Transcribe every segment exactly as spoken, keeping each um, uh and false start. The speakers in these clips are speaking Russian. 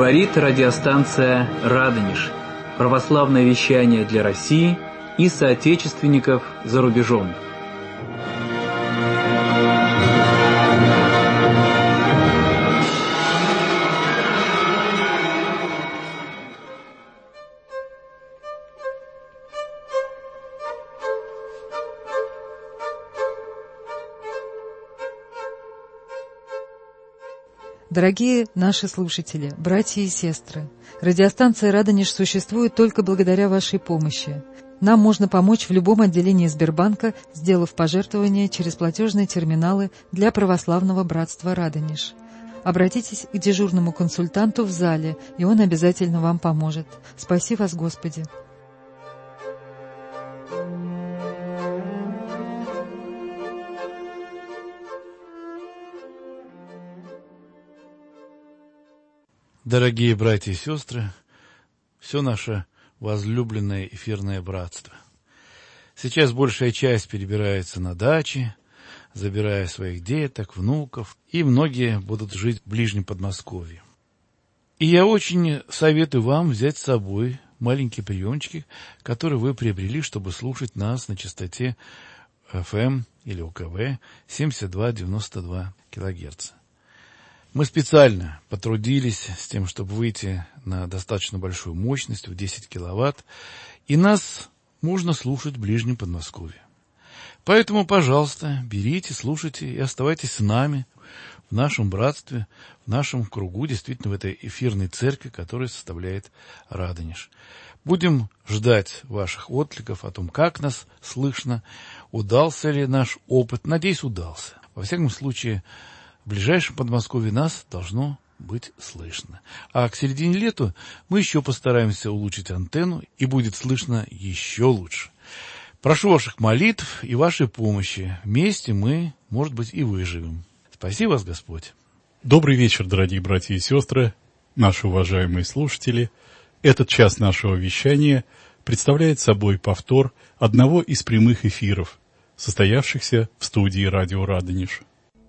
Говорит радиостанция «Радонеж». Православное вещание для России и соотечественников за рубежом. Дорогие наши слушатели, братья и сестры, радиостанция «Радонеж» существует только благодаря вашей помощи. Нам можно помочь в любом отделении Сбербанка, сделав пожертвования через платежные терминалы для православного братства «Радонеж». Обратитесь к дежурному консультанту в зале, и он обязательно вам поможет. Спаси вас, Господи! Дорогие братья и сестры, все наше возлюбленное эфирное братство. Сейчас большая часть перебирается на дачи, забирая своих деток, внуков, и многие будут жить в ближнем Подмосковье. И я очень советую вам взять с собой маленькие приемчики, которые вы приобрели, чтобы слушать нас на частоте эф эм или о ка вэ семьдесят два девяносто два килогерца. Мы специально потрудились с тем, чтобы выйти на достаточно большую мощность в десять киловатт, и нас можно слушать в ближнем Подмосковье. Поэтому, пожалуйста, берите, слушайте и оставайтесь с нами в нашем братстве, в нашем кругу, действительно в этой эфирной церкви, которая составляет Радонеж. Будем ждать ваших откликов о том, как нас слышно, удался ли наш опыт. Надеюсь, удался. Во всяком случае, в ближайшем Подмосковье нас должно быть слышно. А к середине лета мы еще постараемся улучшить антенну, и будет слышно еще лучше. Прошу ваших молитв и вашей помощи. Вместе мы, может быть, и выживем. Спаси вас, Господь. Добрый вечер, дорогие братья и сестры, наши уважаемые слушатели. Этот час нашего вещания представляет собой повтор одного из прямых эфиров, состоявшихся в студии радио «Радонеж».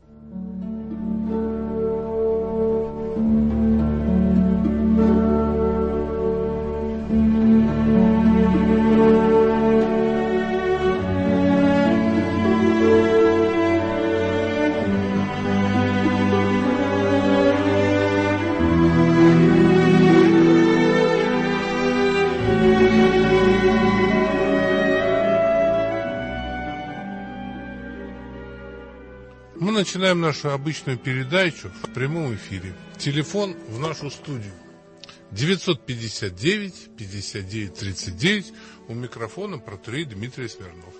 Мы начинаем нашу обычную передачу в прямом эфире. Телефон в нашу студию девятьсот пятьдесят девять пятьдесят девять тридцать девять. У микрофона протоиерей Дмитрий Смирнов.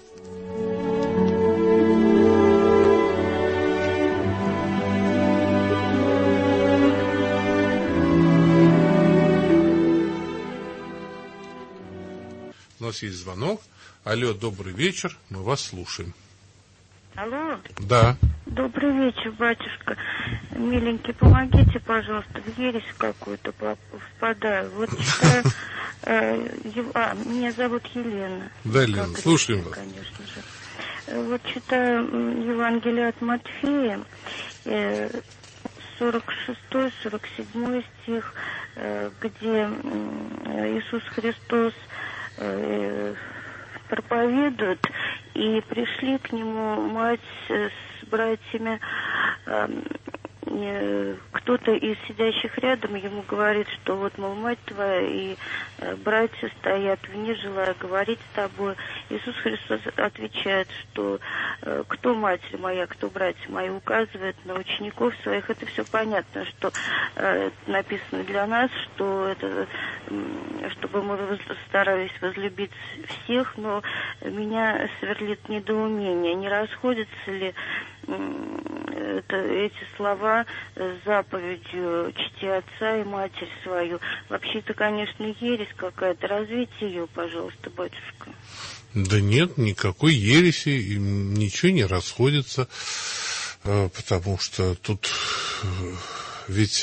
У нас есть звонок. Алло, добрый вечер, мы вас слушаем. Алло? Да. Добрый вечер, батюшка. Миленький, помогите, пожалуйста, в ересь какую-то впадаю. Вот читаю... Э, а, меня зовут Елена. Да, Елена, слушаем вас. Конечно же. Вот читаю Евангелие от Матфея, э, сорок шестой сорок седьмой стих, э, где Иисус Христос э, проповедует, и пришли к нему мать с братьями. Э, э, кто-то из сидящих рядом ему говорит, что вот, мол, мать твоя и э, братья стоят вне, желая говорить с тобой. Иисус Христос отвечает, что э, кто матерь моя, кто братья мои, указывает на учеников своих. Это все понятно, что э, написано для нас, что это, э, чтобы мы старались возлюбить всех, но меня сверлит недоумение, не расходятся ли э, это, эти слова с заповедью «Чти отца и матерь свою». Вообще, это, конечно, ересь какая-то. Развейте ее, пожалуйста, батюшка. Да нет, никакой ереси, ничего не расходится, потому что тут ведь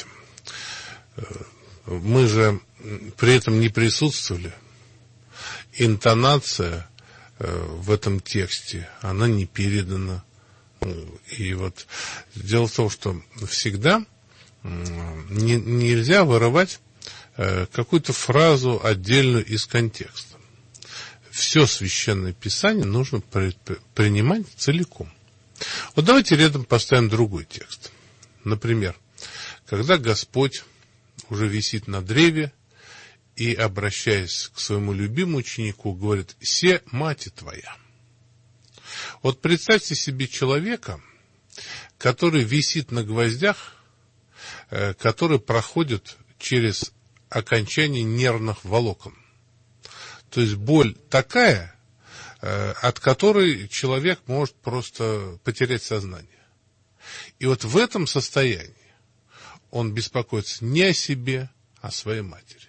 мы же при этом не присутствовали. Интонация в этом тексте, она не передана. И вот дело в том, что всегда не, нельзя вырывать какую-то фразу отдельную из контекста. Все Священное Писание нужно принимать целиком. Вот давайте рядом поставим другой текст. Например, когда Господь уже висит на древе и, обращаясь к своему любимому ученику, говорит: «Се мать твоя». Вот представьте себе человека, который висит на гвоздях, который проходит через окончание нервных волокон. То есть боль такая, от которой человек может просто потерять сознание. И вот в этом состоянии он беспокоится не о себе, а о своей матери.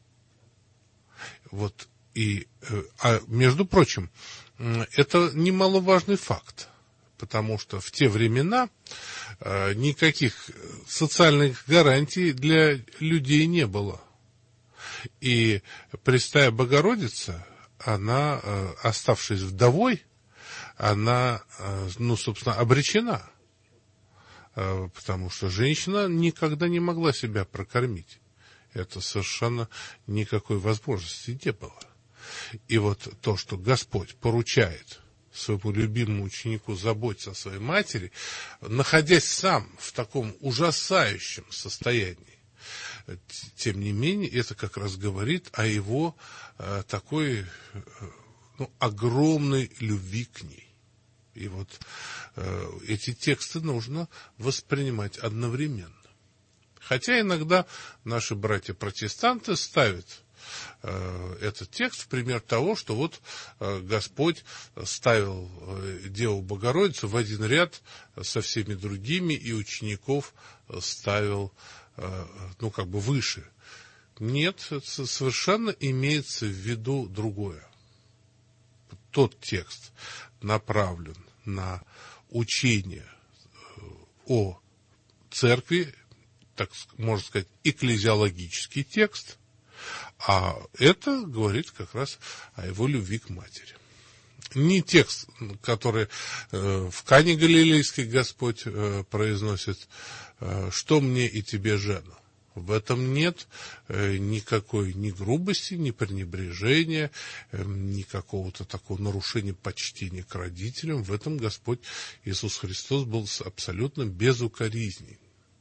Вот, и, а между прочим, это немаловажный факт, потому что в те времена никаких социальных гарантий для людей не было. И Пресвятая Богородица, она, оставшись вдовой, она, ну, собственно, обречена, потому что женщина никогда не могла себя прокормить. Это совершенно никакой возможности не было. И вот то, что Господь поручает своему любимому ученику заботиться о своей матери, находясь сам в таком ужасающем состоянии, тем не менее, это как раз говорит о его э, такой э, ну, огромной любви к ней. И вот э, эти тексты нужно воспринимать одновременно. Хотя иногда наши братья-протестанты ставят э, этот текст в пример того, что вот э, Господь ставил э, Деву Богородицу в один ряд со всеми другими, и учеников ставил э, ну как бы выше. Нет, совершенно имеется в виду другое. Тот текст направлен на учение о церкви, так можно сказать, экклезиологический текст, а это говорит как раз о его любви к матери. Не текст, который э, в Кане Галилейской Господь э, произносит: э, «Что мне и тебе, жена». В этом нет э, никакой ни грубости, ни пренебрежения, э, ни какого-то такого нарушения почтения к родителям. В этом Господь Иисус Христос был абсолютно безукоризнен.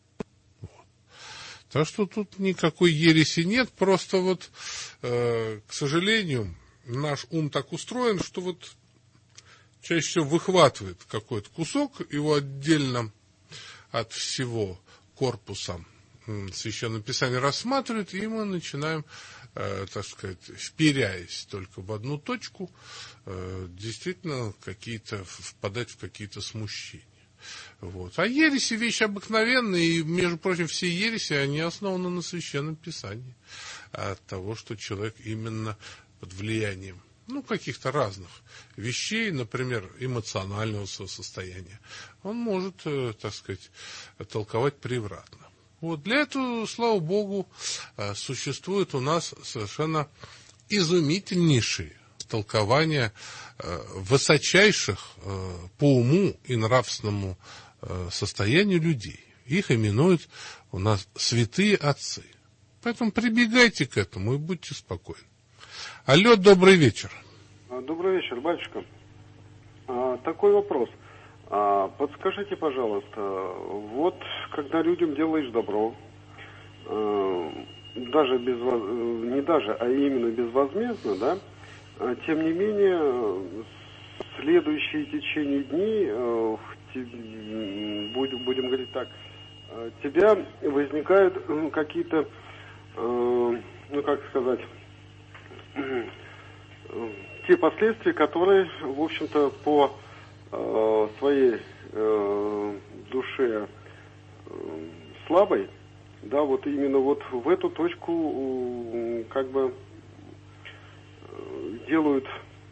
Так что тут никакой ереси нет, просто вот, э, к сожалению, наш ум так устроен, что вот чаще всего выхватывает какой-то кусок, его отдельно от всего корпуса Священного Писания рассматривает, и мы начинаем, э, так сказать, вперяясь только в одну точку, э, действительно какие-то, впадать в какие-то смущения. Вот. А ереси вещь обыкновенная, и, между прочим, все ереси, они основаны на Священном Писании. От того, что человек именно под влиянием, ну, каких-то разных вещей, например, эмоционального состояния, он может, э, так сказать, толковать превратно. Вот. Для этого, слава Богу, э, существует у нас совершенно изумительнейшие толкования э, высочайших э, по уму и нравственному э, состоянию людей. Их именуют у нас святые отцы. Поэтому прибегайте к этому и будьте спокойны. Алло, добрый вечер. Добрый вечер, батюшка. А, такой вопрос. А, подскажите, пожалуйста, вот когда людям делаешь добро, а, даже без, не даже, а именно безвозмездно, да, тем не менее, следующие течение дней, будем, будем говорить так, у тебя возникают какие-то, ну как сказать, те последствия, которые, в общем-то, по своей душе слабой, да, вот именно вот в эту точку как бы делают,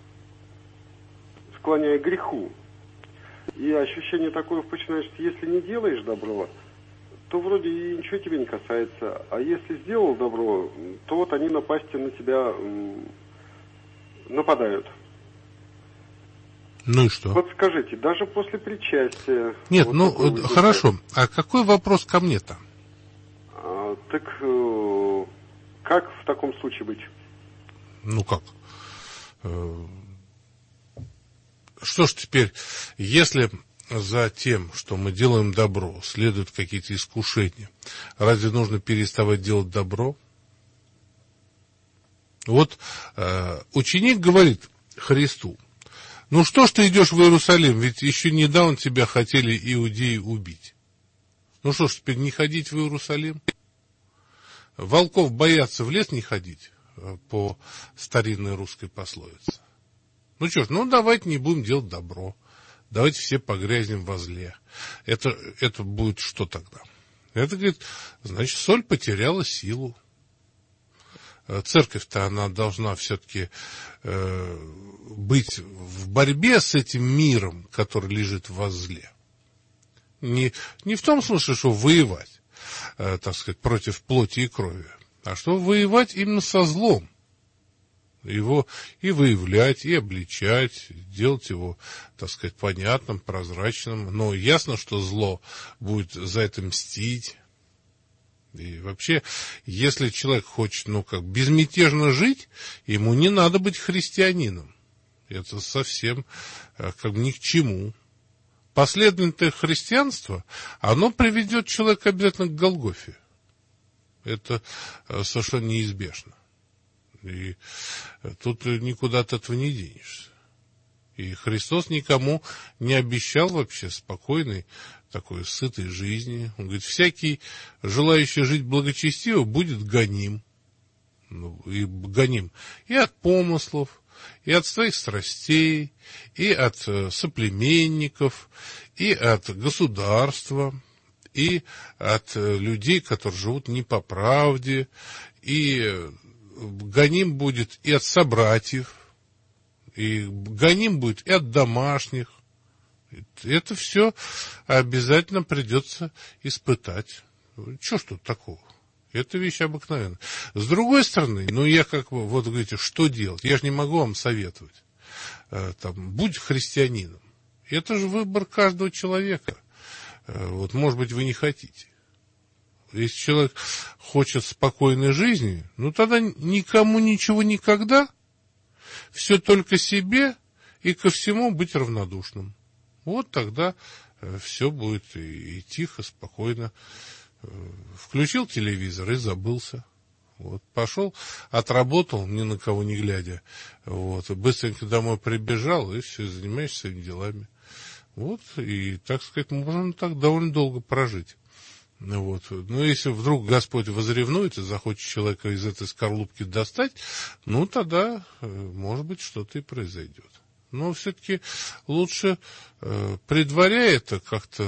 склоняя к греху. И ощущение такое починаешь, что если не делаешь добро, то вроде и ничего тебе не касается. А если сделал добро, то вот они напасти на тебя нападают. Ну и что? Вот скажите, даже после причастия... Нет, вот ну хорошо. А какой вопрос ко мне-то? А, так... Э, Как в таком случае быть? Ну как? Что ж теперь, если за тем, что мы делаем добро, следуют какие-то искушения, разве нужно переставать делать добро? Вот э, ученик говорит Христу: ну что ж ты идешь в Иерусалим, ведь еще недавно тебя хотели иудеи убить. Ну что ж теперь не ходить в Иерусалим? Волков боятся в лес не ходить, по старинной русской пословице. Ну что ж, ну давайте не будем делать добро. Давайте все погрязнем во зле. Это, это будет что тогда? Это, говорит, значит, соль потеряла силу. Церковь-то, она должна все-таки э, быть в борьбе с этим миром, который лежит во зле. Не, не в том смысле, что воевать, э, так сказать, против плоти и крови, а что воевать именно со злом. Его и выявлять, и обличать, делать его, так сказать, понятным, прозрачным. Но ясно, что зло будет за это мстить. И вообще, если человек хочет, ну, как безмятежно жить, ему не надо быть христианином. Это совсем как бы ни к чему. Последовательное христианство, оно приведет человека обязательно к Голгофе. Это совершенно неизбежно. И тут никуда от этого не денешься. И Христос никому не обещал вообще спокойной, такой сытой жизни. Он говорит, всякий, желающий жить благочестиво, будет гоним. Ну, и гоним и от помыслов, и от своих страстей, и от соплеменников, и от государства, и от людей, которые живут не по правде, и гоним будет и от собратьев, и гоним будет и от домашних. Это все обязательно придется испытать. Чего ж тут такого? Это вещь обыкновенная. С другой стороны, ну я как бы, вот говорите, что делать? Я же не могу вам советовать. Там, будь христианином. Это же выбор каждого человека. Вот, может быть, вы не хотите. Если человек хочет спокойной жизни, ну тогда никому ничего никогда, все только себе и ко всему быть равнодушным. Вот тогда все будет и, и тихо, спокойно. Включил телевизор и забылся. Вот, пошел, отработал, ни на кого не глядя. Вот, быстренько домой прибежал, и все, занимаешься своими делами. Вот, и, так сказать, можно так довольно долго прожить. Вот. Но если вдруг Господь возревнует и захочет человека из этой скорлупки достать, ну, тогда, может быть, что-то и произойдет. Но все-таки лучше, э, предваряя это, как-то,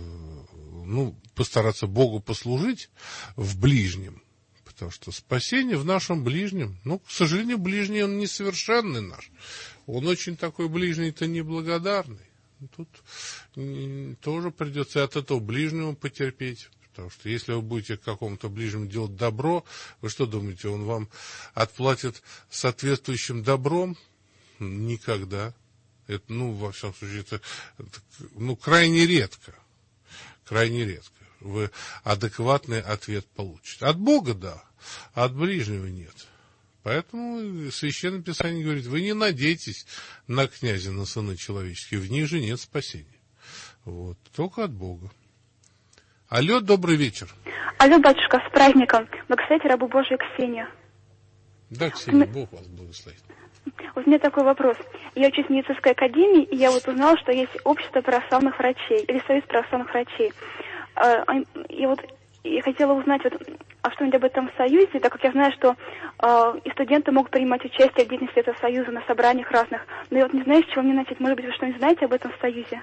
ну, постараться Богу послужить в ближнем. Потому что спасение в нашем ближнем, ну, к сожалению, ближний он несовершенный наш. Он очень такой ближний-то неблагодарный. Тут тоже придется от этого ближнего потерпеть. Потому что если вы будете какому-то ближнему делать добро, вы что думаете, он вам отплатит соответствующим добром? Никогда. Это, ну, во всяком случае, это, это ну, крайне редко. Крайне редко. Вы адекватный ответ получите. От Бога, да, а от ближнего нет. Поэтому Священное Писание говорит, вы не надейтесь на князя, на сына человеческие, в них же нет спасения. Вот, только от Бога. Алло, добрый вечер. Алло, батюшка, с праздником. Благословите рабу Божию Ксению. Да, Ксения, Бог вас благословит. Вот у меня такой вопрос. Я учусь в медицинской академии, и я вот узнала, что есть общество православных врачей, или союз православных врачей. И вот я хотела узнать вот, а что-нибудь об этом союзе, так как я знаю, что э, и студенты могут принимать участие в деятельности этого союза на собраниях разных. Но я вот не знаю, с чего мне начать. Может быть, вы что-нибудь знаете об этом союзе?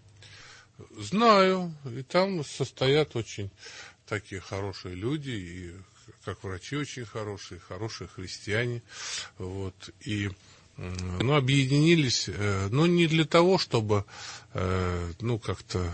Знаю. И там состоят очень такие хорошие люди, и как врачи очень хорошие, хорошие христиане. Вот. И ну, объединились, э, но не для того, чтобы э, ну, как-то...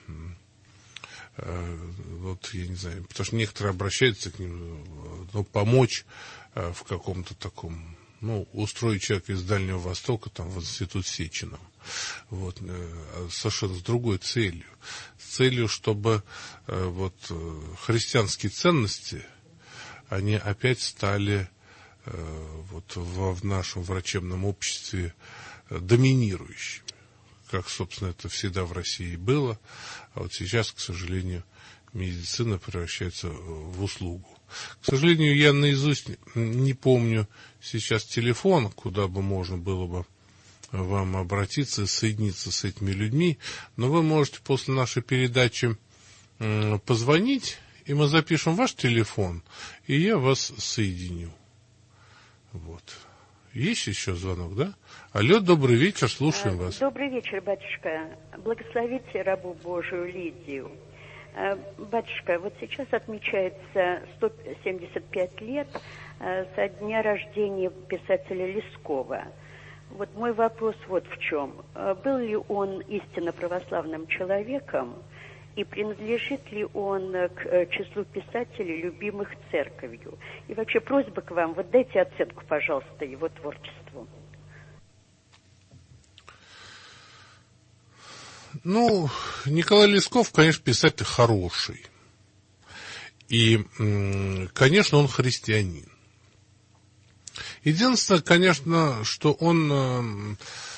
Вот, я не знаю, потому что некоторые обращаются к ним, ну, помочь в каком-то таком, ну, устроить человека из Дальнего Востока, там, в институт Сеченов. Вот, совершенно с другой целью. С целью, чтобы вот христианские ценности, они опять стали вот в, в нашем врачебном обществе доминирующими, как, собственно, это всегда в России было, а вот сейчас, к сожалению, медицина превращается в услугу. К сожалению, я наизусть не помню сейчас телефон, куда бы можно было бы вам обратиться и соединиться с этими людьми, но вы можете после нашей передачи позвонить, и мы запишем ваш телефон, и я вас соединю. Вот. Есть еще звонок, да? Алло, добрый вечер, слушаем вас. Добрый вечер, батюшка. Благословите рабу Божию Лидию. Батюшка, вот сейчас отмечается сто семьдесят пять лет со дня рождения писателя Лескова. Вот мой вопрос вот в чем. Был ли он истинно православным человеком? И принадлежит ли он к числу писателей, любимых церковью? И вообще просьба к вам, вот дайте оценку, пожалуйста, его творчеству. Ну, Николай Лесков, конечно, писатель хороший. И, конечно, он христианин. Единственное, конечно, что он,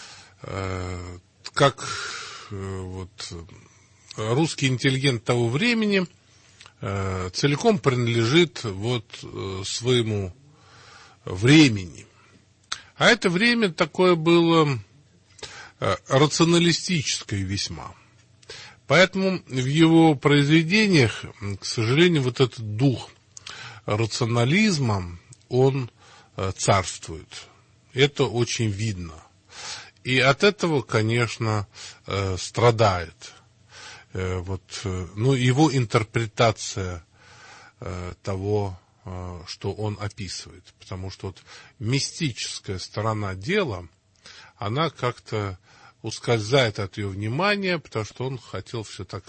э, как э, вот... русский интеллигент того времени э, целиком принадлежит вот э, своему времени. А это время такое было э, рационалистическое весьма. Поэтому в его произведениях, к сожалению, вот этот дух рационализма, он э, царствует. Это очень видно. И от этого, конечно, э, страдает. Вот, ну, его интерпретация э, того, э, что он описывает. Потому что вот мистическая сторона дела, она как-то ускользает от ее внимания, потому что он хотел все так,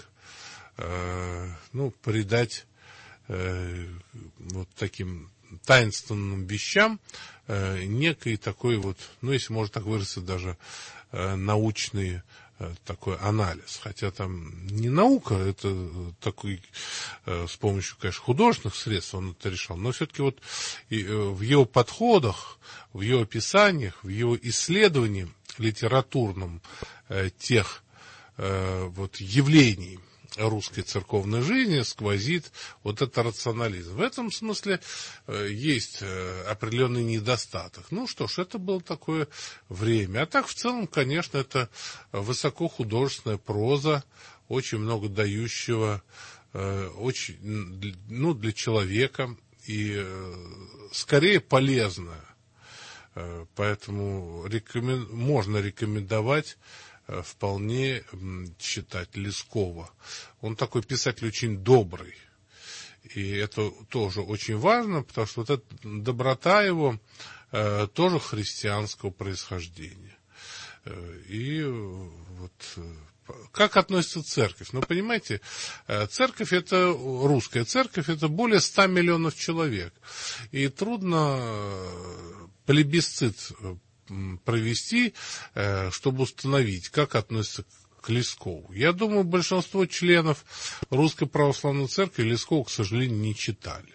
э, ну, придать э, вот таким таинственным вещам э, некий такой вот, ну, если можно так выразиться, даже э, научный такой анализ, хотя там не наука, это такой, с помощью, конечно, художественных средств он это решал, но все-таки вот в его подходах, в его описаниях, в его исследовании литературном тех вот явлений русской церковной жизни сквозит вот этот рационализм. В этом смысле э, есть э, определенный недостаток. Ну что ж, это было такое время. А так, в целом, конечно, это высокохудожественная проза, очень много дающего, э, очень, ну, для человека и э, скорее полезная. Э, поэтому рекомен... можно рекомендовать вполне читать Лескова. Он такой писатель очень добрый. И это тоже очень важно, потому что вот эта доброта его э, тоже христианского происхождения. Э, и вот как относится церковь? Ну, понимаете, церковь это, русская церковь, это более ста миллионов человек. И трудно плебисцит провести, чтобы установить, как относится к Лескову. Я думаю, большинство членов Русской Православной Церкви Лескова, к сожалению, не читали.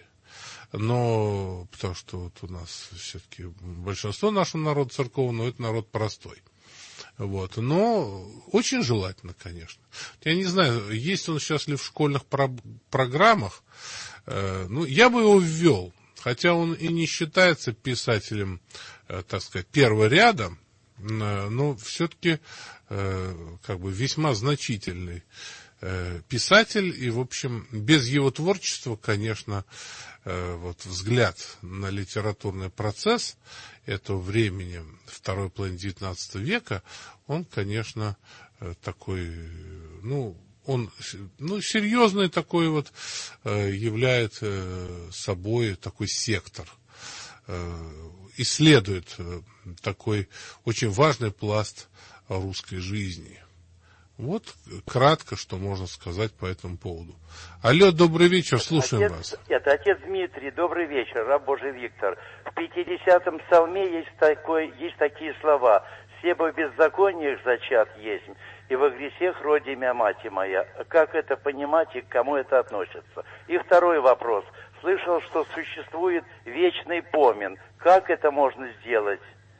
Но, потому что вот у нас все-таки большинство нашего народа церковного, это народ простой. Вот. Но очень желательно, конечно. Я не знаю, есть он сейчас ли в школьных про- программах. Э, ну, я бы его ввел. Хотя он и не считается писателем, э, так сказать, первого ряда, э, но все-таки э, как бы весьма значительный э, писатель. И, в общем, без его творчества, конечно, э, вот взгляд на литературный процесс этого времени, второй половины девятнадцатого века, он, конечно, э, такой, ну, он, ну, серьезный такой вот э, являет э, собой такой сектор, э, исследует э, такой очень важный пласт русской жизни. Вот кратко, что можно сказать по этому поводу. Алло, добрый вечер, слушаем отец, вас. Это отец Дмитрий, добрый вечер, раб Божий Виктор. В пятидесятом псалме есть, такой, есть такие слова: «Все бы в беззакониях зачат есть, и во грехах родимя мать моя». Как это понимать и к кому это относится? И второй вопрос. слышал, что существует вечный помин. Как это можно сделать?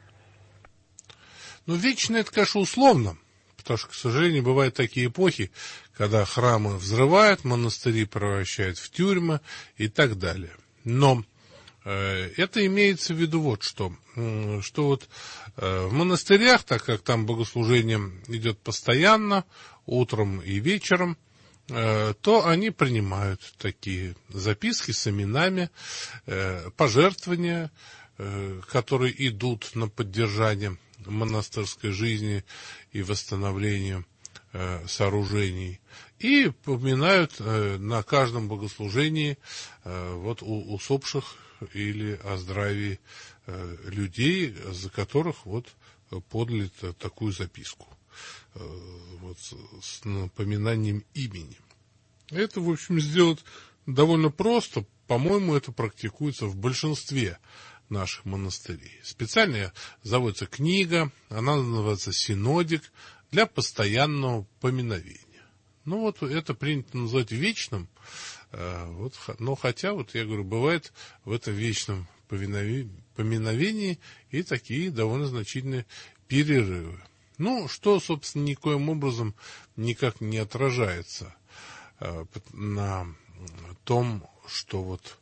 Ну, вечно это, конечно, условно. Потому что, к сожалению, бывают такие эпохи, когда храмы взрывают, монастыри превращают в тюрьмы и так далее. Но э, это имеется в виду вот что. Э, что вот э, в монастырях, так как там богослужение идет постоянно, утром и вечером, э, то они принимают такие записки с именами, э, пожертвования, э, которые идут на поддержание монастырской жизни и восстановлению э, сооружений, и поминают э, на каждом богослужении э, вот у, усопших или о здравии э, людей, за которых вот подали такую записку э, вот, с напоминанием имени. Это, в общем, сделать довольно просто. По-моему, это практикуется в большинстве наших монастырей. Специально заводится книга, она называется «Синодик», для постоянного поминовения. Ну вот это принято называть вечным, э, вот, но хотя, вот я говорю, бывает в этом вечном поминовении и такие довольно значительные перерывы. Ну, что, собственно, никоим образом никак не отражается э, на том, что вот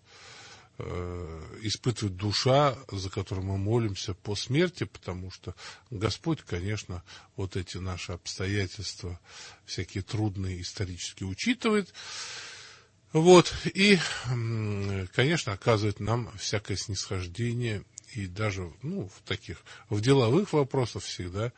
испытывает душа, за которую мы молимся по смерти, потому что Господь, конечно, вот эти наши обстоятельства, всякие трудные исторически учитывает, вот, и, конечно, оказывает нам всякое снисхождение, и даже, ну, в таких, в деловых вопросах всегда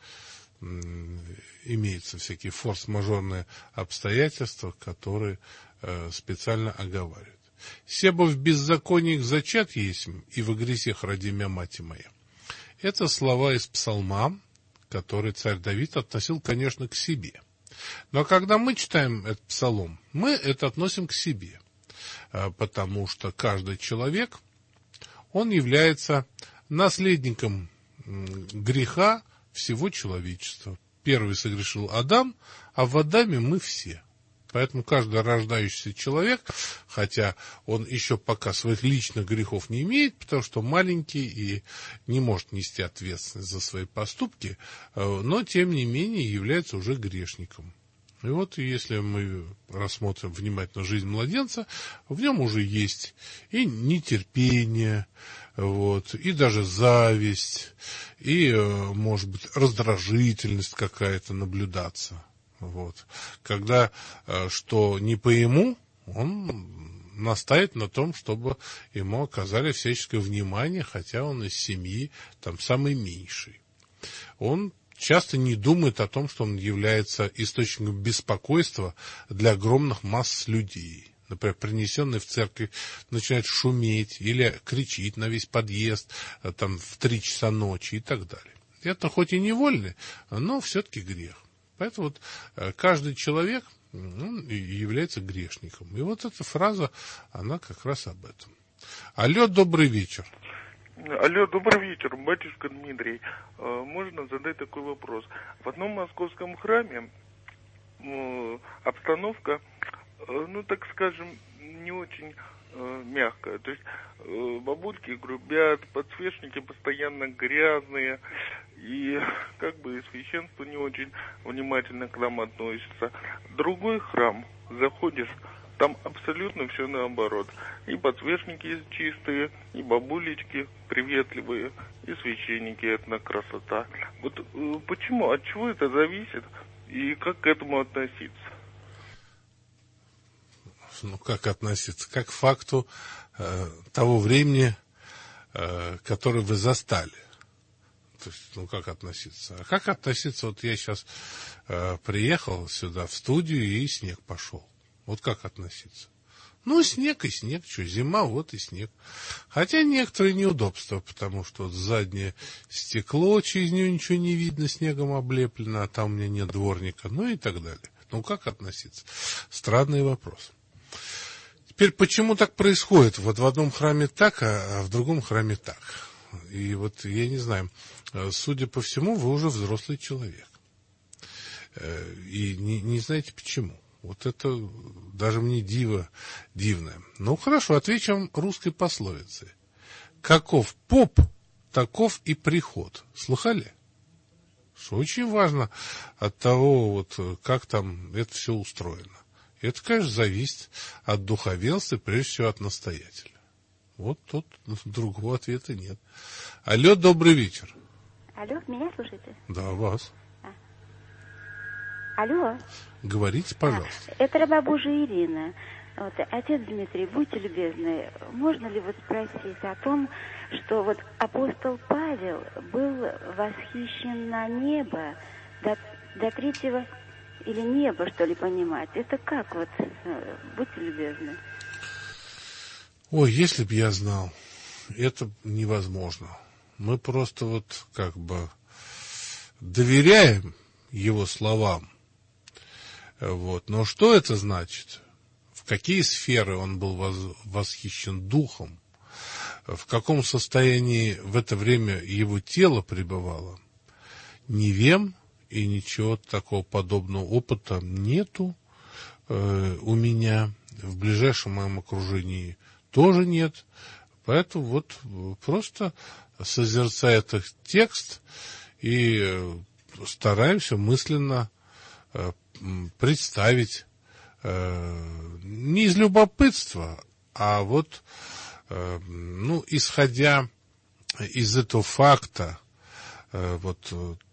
имеются всякие форс-мажорные обстоятельства, которые специально оговаривают. «Себо в беззакониях зачат есмь, и во грехах родимя мать моя». Это слова из Псалма, которые царь Давид относил, конечно, к себе. Но когда мы читаем этот псалом, мы это относим к себе, потому что каждый человек, он является наследником греха всего человечества. Первый согрешил Адам, а в Адаме мы все. Поэтому каждый рождающийся человек, хотя он еще пока своих личных грехов не имеет, потому что маленький и не может нести ответственность за свои поступки, но, тем не менее, является уже грешником. И вот, если мы рассмотрим внимательно жизнь младенца, в нем уже есть и нетерпение, вот, и даже зависть, и, может быть, раздражительность какая-то наблюдаться. Вот. Когда э, что не по ему, он настаивает на том, чтобы ему оказали всяческое внимание, хотя он из семьи там самый меньший. Он часто не думает о том, что он является источником беспокойства для огромных масс людей. Например, принесенный в церковь начинает шуметь или кричит на весь подъезд там, в три часа ночи и так далее. Это хоть и невольный, но все-таки грех. Поэтому вот каждый человек он является грешником. И вот эта фраза, она как раз об этом. Алло, добрый вечер. Алло, добрый вечер, батюшка Дмитрий. Можно задать такой вопрос? В одном московском храме обстановка, ну так скажем, не очень мягкая. То есть бабульки грубят, подсвечники постоянно грязные, и как бы и священство не очень внимательно к нам относится. Другой храм, заходишь, там абсолютно все наоборот. И подсвечники чистые, и бабулечки приветливые, и священники, это красота. Вот почему, от чего это зависит, и как к этому относиться? Ну, как относиться? Как к факту э, того времени, э, которое вы застали. То есть, ну, как относиться? А как относиться? Вот я сейчас э, приехал сюда в студию, и снег пошел. Вот как относиться? Ну, снег и снег. Что, зима, вот и снег. Хотя некоторые неудобства, потому что вот заднее стекло, через него ничего не видно, снегом облеплено, а там у меня нет дворника, ну и так далее. Ну, как относиться? Странный вопрос. Теперь, почему так происходит? Вот в одном храме так, а в другом храме так. И вот, я не знаю, судя по всему, вы уже взрослый человек. И не, не знаете почему. Вот это даже мне диво дивное. Ну, хорошо, отвечу русской пословицей. Каков поп, таков и приход. Слыхали? Что очень важно от того, вот, как там это все устроено. Это, конечно, зависит от духовенства, прежде всего от настоятеля. Вот тут другого ответа нет. Алло, добрый вечер. Алло, меня слушаете? Да, вас. А. Алло. Говорите, пожалуйста. А, это раба Божия Ирина. Вот, отец Дмитрий, будьте любезны, можно ли вот спросить о том, что вот апостол Павел был восхищен на небо до, до третьего или неба, что ли, понимать? Это как вот? Будьте любезны. Ой, если б я знал, это невозможно. Мы просто вот как бы доверяем его словам. Вот. Но что это значит? В какие сферы он был восхищен духом? В каком состоянии в это время его тело пребывало? Не вем, и ничего такого подобного опыта нету э, у меня. В ближайшем моем окружении тоже нет. Поэтому вот просто созерцая этот текст и стараемся мысленно э, представить, э, не из любопытства, а вот, э, ну, исходя из этого факта, э, вот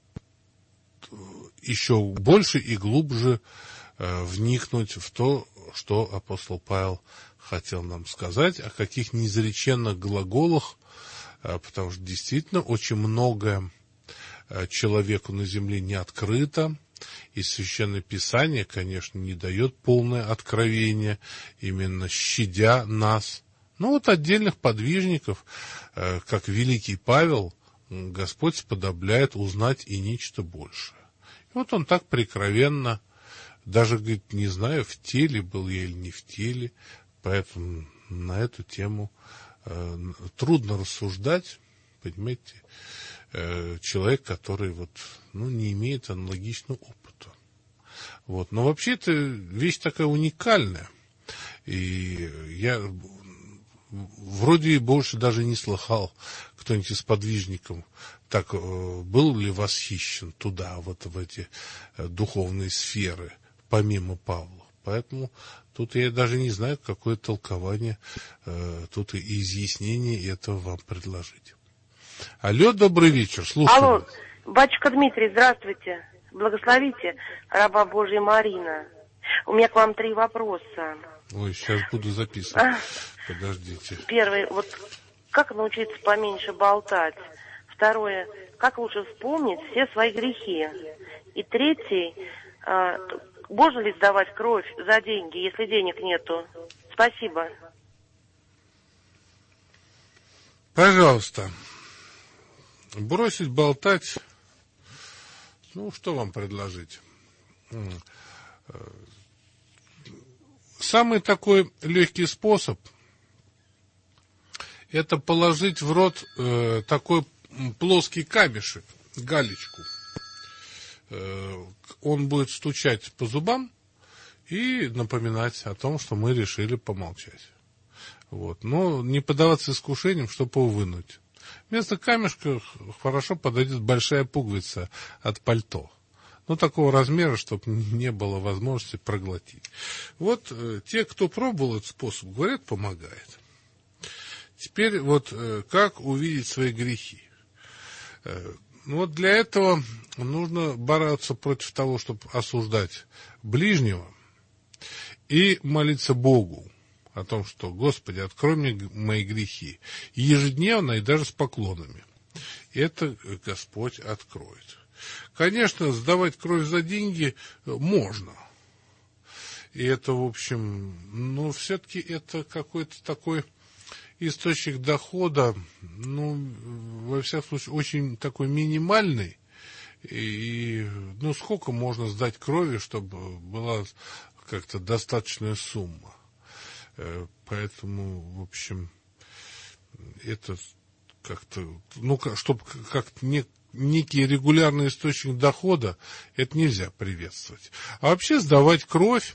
еще больше и глубже э, вникнуть в то, что апостол Павел хотел нам сказать, о каких неизреченных глаголах, э, потому что действительно очень многое э, человеку на земле не открыто, и Священное Писание, конечно, не дает полное откровение, именно щадя нас. Но вот отдельных подвижников, э, как великий Павел, Господь сподобляет узнать и нечто большее. И вот он так прикровенно, даже, говорит, не знаю, в теле был я или не в теле, поэтому на эту тему э, трудно рассуждать, понимаете, э, человек, который вот, ну, не имеет аналогичного опыта. Вот. Но вообще это вещь такая уникальная, и я вроде больше даже не слыхал, кто-нибудь из подвижников так э, был ли восхищен туда, вот в эти э, духовные сферы, помимо Павла. Поэтому тут я даже не знаю, какое толкование, э, тут и изъяснение этого вам предложить. Алло, добрый вечер, слушаю. Алло, батюшка Дмитрий, здравствуйте. Благословите, раба Божия Марина. У меня к вам три вопроса. Ой, сейчас буду записывать. А? Подождите. Первый, вот как научиться поменьше болтать? Второе, как лучше вспомнить все свои грехи? И третий, э, можно ли сдавать кровь за деньги, если денег нету? Спасибо. Пожалуйста. Бросить болтать, ну, что вам предложить? Самый такой легкий способ — это положить в рот э, такой плоский камешек, галечку. Э, он будет стучать по зубам и напоминать о том, что мы решили помолчать. Вот. Но не поддаваться искушениям, чтобы его вынуть. Вместо камешка хорошо подойдет большая пуговица от пальто. Ну, такого размера, чтобы не было возможности проглотить. Вот э, те, кто пробовал этот способ, говорят, помогает. Теперь вот э, как увидеть свои грехи? Э, ну, вот для этого нужно бороться против того, чтобы осуждать ближнего, и молиться Богу о том, что, Господи, открой мне мои грехи. И ежедневно, и даже с поклонами. Это Господь откроет. Конечно, сдавать кровь за деньги можно. И это, в общем, но все-таки это какой-то такой источник дохода, ну, во всяком случае, очень такой минимальный. И, ну, сколько можно сдать крови, чтобы была как-то достаточная сумма. Поэтому, в общем, это как-то, ну, чтобы как-то не некий регулярный источник дохода, это нельзя приветствовать. А вообще сдавать кровь,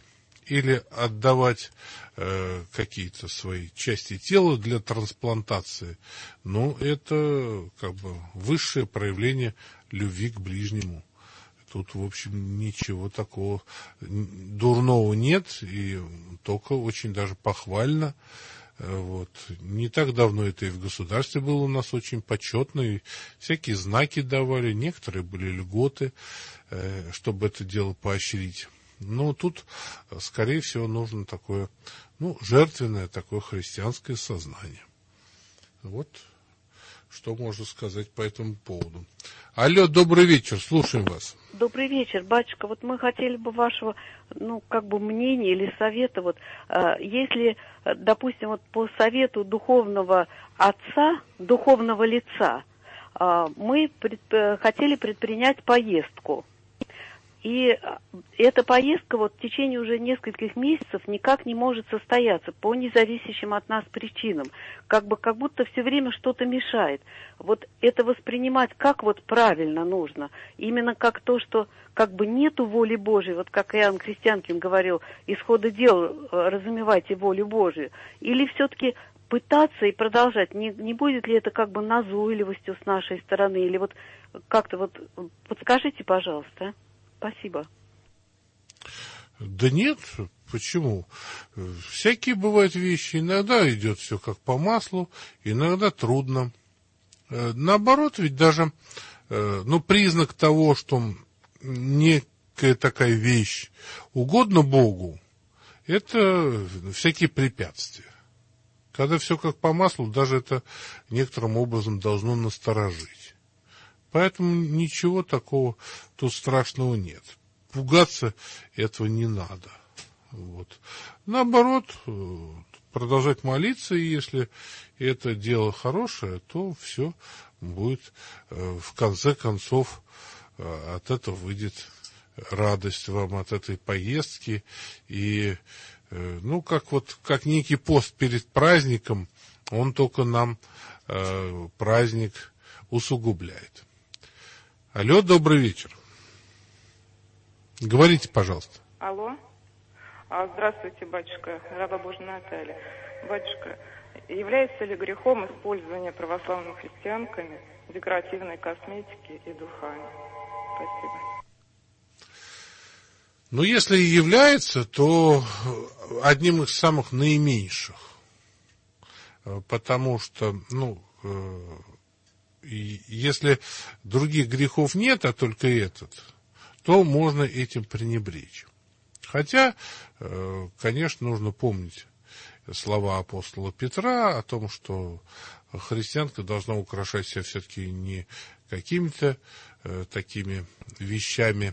или отдавать э, какие-то свои части тела для трансплантации, ну, это как бы высшее проявление любви к ближнему. Тут, в общем, ничего такого дурного нет, и только очень даже похвально. Вот. Не так давно это и в государстве было у нас очень почетно, и всякие знаки давали, некоторые были льготы, чтобы это дело поощрить. Но тут, скорее всего, нужно такое, ну, жертвенное, такое христианское сознание. Вот что можно сказать по этому поводу. Алло, добрый вечер, слушаем вас. Добрый вечер, батюшка. Вот мы хотели бы вашего, ну, как бы мнения или совета. Вот, э, если, допустим, вот по совету духовного отца, духовного лица, э, мы пред, э, хотели предпринять поездку. И эта поездка вот в течение уже нескольких месяцев никак не может состояться по независящим от нас причинам. Как бы, как будто все время что-то мешает. Вот это воспринимать как вот правильно нужно. Именно как то, что как бы нету воли Божией, вот как Иоанн Крестьянкин говорил, исхода дел разумевайте волю Божию. Или все-таки пытаться и продолжать. Не, не будет ли это как бы назойливостью с нашей стороны? Или вот как-то вот подскажите, пожалуйста. Спасибо. Да нет, почему? Всякие бывают вещи. Иногда идет все как по маслу, иногда трудно. Наоборот, ведь даже, ну, признак того, что некая такая вещь угодна Богу, это всякие препятствия. Когда все как по маслу, даже это некоторым образом должно насторожить. Поэтому ничего такого тут страшного нет. Пугаться этого не надо. Вот. Наоборот, продолжать молиться, и если это дело хорошее, то все будет, в конце концов, от этого выйдет радость вам от этой поездки. И, ну, как вот, как некий пост перед праздником, он только нам э, праздник усугубляет. Алло, добрый вечер. Говорите, пожалуйста. Алло. Здравствуйте, батюшка. Раба Божия Наталья. Батюшка, является ли грехом использование православными христианками декоративной косметики и духами? Спасибо. Ну, если и является, то одним из самых наименьших. Потому что, ну... И если других грехов нет, а только этот, то можно этим пренебречь. Хотя, конечно, нужно помнить слова апостола Петра о том, что христианка должна украшать себя все-таки не какими-то такими вещами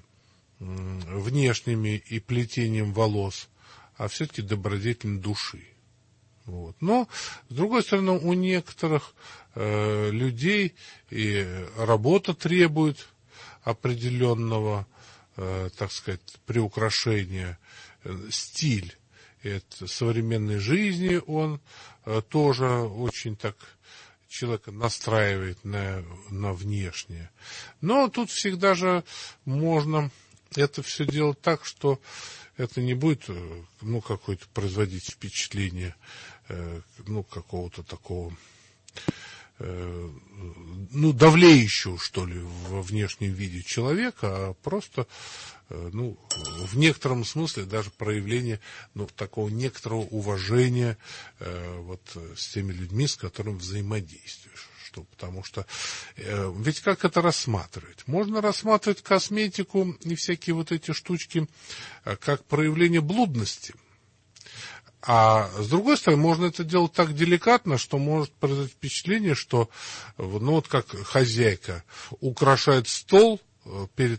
внешними и плетением волос, а все-таки добродетелем души. Вот. Но, с другой стороны, у некоторых э, людей и работа требует определенного, э, так сказать, приукрашения. Стиль это современной жизни, он э, тоже очень так человека настраивает на, на внешнее. Но тут всегда же можно это все делать так, что это не будет, ну, какое-то производить впечатление, э, ну, какого-то такого, э, ну, давлеющего, что ли, во внешнем виде человека, а просто, э, ну, в некотором смысле даже проявление, ну, такого некоторого уважения, э, вот, с теми людьми, с которыми взаимодействуешь. Потому что, э, ведь как это рассматривать? Можно рассматривать косметику и всякие вот эти штучки э, как проявление блудности. А с другой стороны, можно это делать так деликатно, что может произойти впечатление, что, ну вот как хозяйка украшает стол перед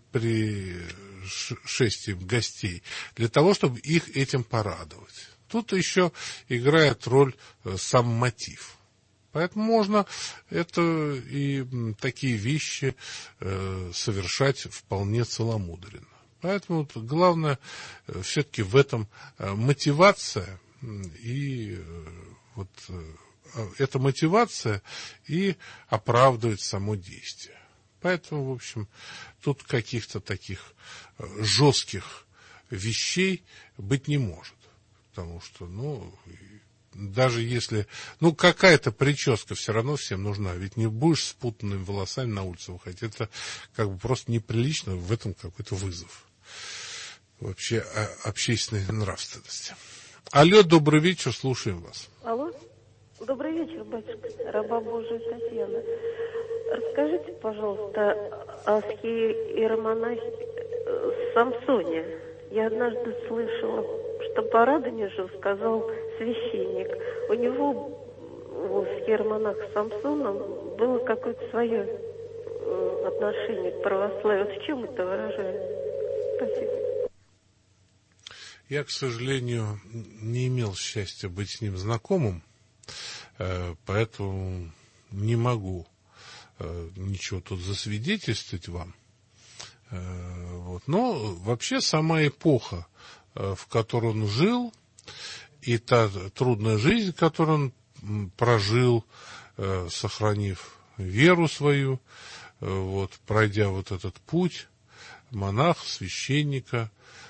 пришествием гостей, для того, чтобы их этим порадовать. Тут еще играет роль сам мотив. Поэтому можно это и такие вещи э, совершать вполне целомудренно. Поэтому вот, главное э, все-таки в этом э, мотивация и э, вот э, эта мотивация и оправдывает само действие. Поэтому, в общем, тут каких-то таких э, жестких вещей быть не может. Потому что, ну, даже если... Ну, какая-то прическа все равно всем нужна. Ведь не будешь с спутанными волосами на улицу выходить. Это как бы просто неприлично, в этом какой-то вызов. Вообще общественной нравственности. Алло, добрый вечер, слушаем вас. Алло, добрый вечер, батюшка, раба Божия Татьяна. Расскажите, пожалуйста, о иеромонахе Самсоне. Я однажды слышала, что по Радонежу сказал священник. У него, вот, с иеромонахом Самсоном, было какое-то свое отношение к православию. В чем это выражается? Спасибо. Я, к сожалению, не имел счастья быть с ним знакомым, поэтому не могу ничего тут засвидетельствовать вам. Вот. Но вообще сама эпоха, в которой он жил, и та трудная жизнь, которую он прожил, сохранив веру свою, вот, пройдя вот этот путь монаха, священника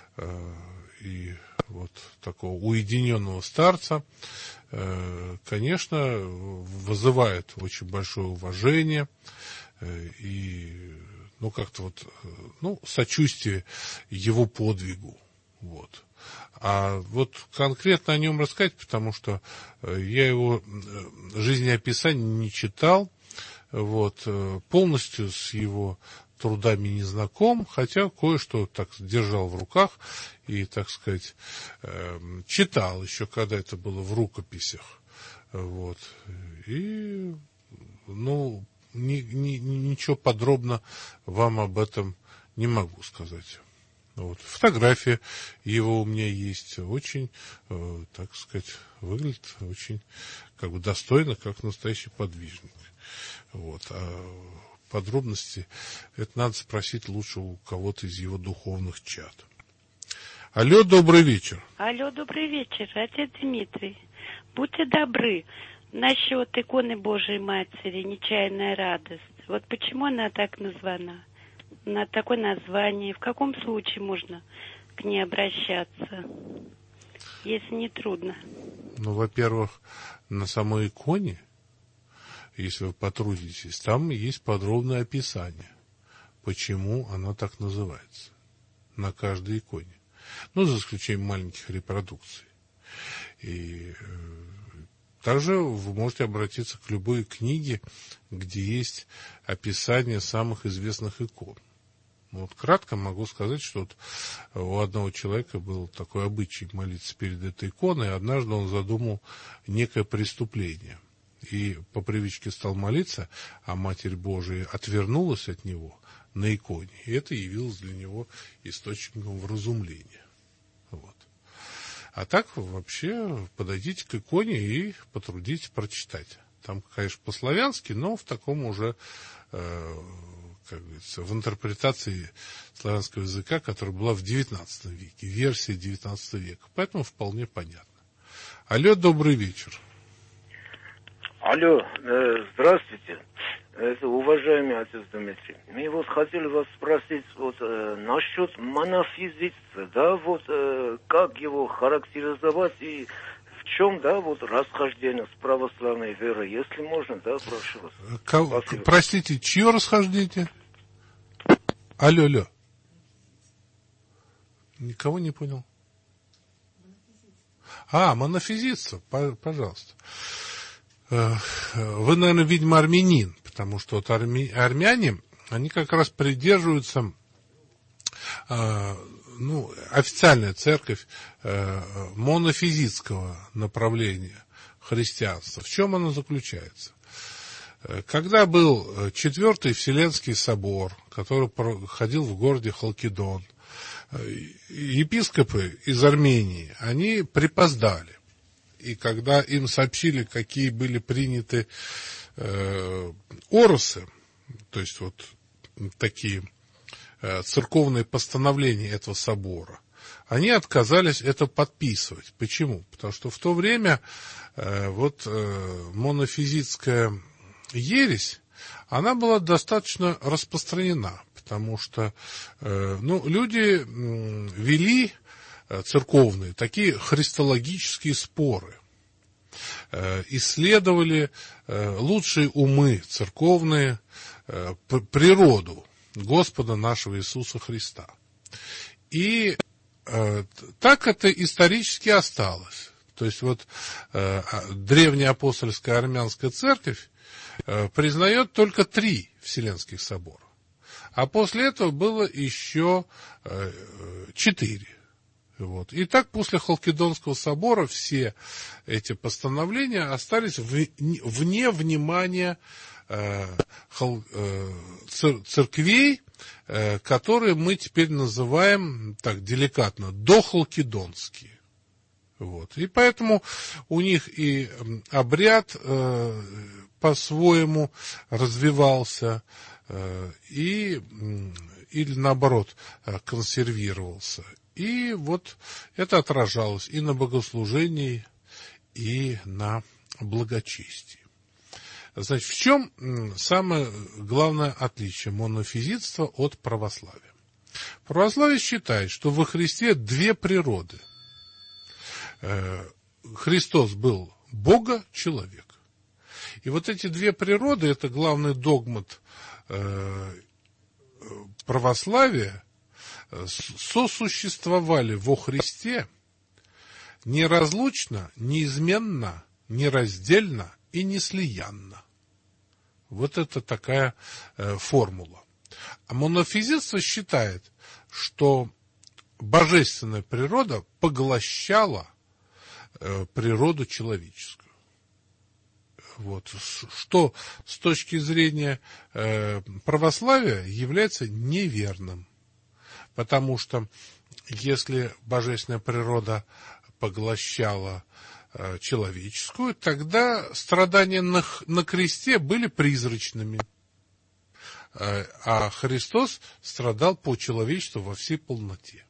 и вот такого уединенного старца, конечно, вызывает очень большое уважение и, ну, как-то вот, ну, сочувствие его подвигу, вот. А вот конкретно о нем рассказать, потому что я его жизнеописание не читал, вот, полностью с его трудами не знаком, хотя кое-что так держал в руках и, так сказать, читал еще, когда это было в рукописях, вот. И, ну, ни, ни, ничего подробно вам об этом не могу сказать. Вот. Фотография его у меня есть, очень, э, так сказать, выглядит очень как бы достойно, как настоящий подвижник. Вот. А подробности это надо спросить лучше у кого-то из его духовных чад. Алло, добрый вечер. Алло, добрый вечер, отец Дмитрий. Будьте добры, насчет иконы Божией Матери «Нечаянная радость». Вот почему она так названа? На такое название, в каком случае можно к ней обращаться, если не трудно? Ну, во-первых, на самой иконе, если вы потрудитесь, там есть подробное описание, почему она так называется, на каждой иконе. Ну, за исключением маленьких репродукций. И также вы можете обратиться к любой книге, где есть описание самых известных икон. Вот кратко могу сказать, что вот у одного человека был такой обычай молиться перед этой иконой, и однажды он задумал некое преступление. И по привычке стал молиться, а Матерь Божия отвернулась от него на иконе. И это явилось для него источником вразумления. Вот. А так вообще подойдите к иконе и потрудитесь прочитать. Там, конечно, по-славянски, но в таком уже... Э, как говорится, в интерпретации славянского языка, которая была в девятнадцатом веке, версия девятнадцатого века. Поэтому вполне понятно. Алло, добрый вечер. Алло, э, здравствуйте. Это уважаемый отец Дмитрий. Мы вот хотели вас спросить вот э, насчет монофизита, да, вот э, как его характеризовать и в чем, да, вот расхождение с православной верой, если можно, да, прошу вас. К- простите, чье расхождение? Алло, алло. Никого не понял. А, монофизитство, пожалуйста. Вы, наверное, видимо, армянин, потому что вот арми... армяне, они как раз придерживаются, э, ну, официальная церковь э, монофизитского направления христианства. В чем оно заключается? Когда был Четвертый Вселенский собор, который проходил в городе Халкидон, епископы из Армении, они припоздали. И когда им сообщили, какие были приняты э, оросы, то есть вот такие э, церковные постановления этого собора, они отказались это подписывать. Почему? Потому что в то время э, вот э, монофизитская ересь, она была достаточно распространена, потому что э, ну, люди э, вели церковные, такие христологические споры. Исследовали лучшие умы церковные природу Господа нашего Иисуса Христа. И так это исторически осталось. То есть вот древняя апостольская армянская церковь признает только три Вселенских собора. А после этого было еще четыре. Вот. И так после Халкидонского собора все эти постановления остались вне внимания церквей, которые мы теперь называем, так деликатно, дохалкидонские. Вот. И поэтому у них и обряд э, по-своему развивался, э, и, или наоборот консервировался. И вот это отражалось и на богослужении, и на благочестии. Значит, в чем самое главное отличие монофизитства от православия? Православие считает, что во Христе две природы. Христос был Бога-человек. И вот эти две природы, это главный догмат православия, сосуществовали во Христе неразлучно, неизменно, нераздельно и неслиянно. Вот это такая э, формула. А монофизитство считает, что божественная природа поглощала э, природу человеческую. Вот. Что с точки зрения э, православия является неверным. Потому что если божественная природа поглощала э, человеческую, тогда страдания на, на кресте были призрачными. Э, а Христос страдал по человечеству во всей полноте.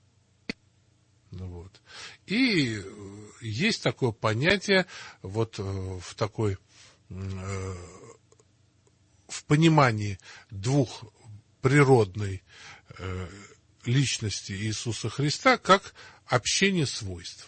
Вот. И есть такое понятие, вот в такой, э, в понимании двухприродной э, личности Иисуса Христа, как общение свойств.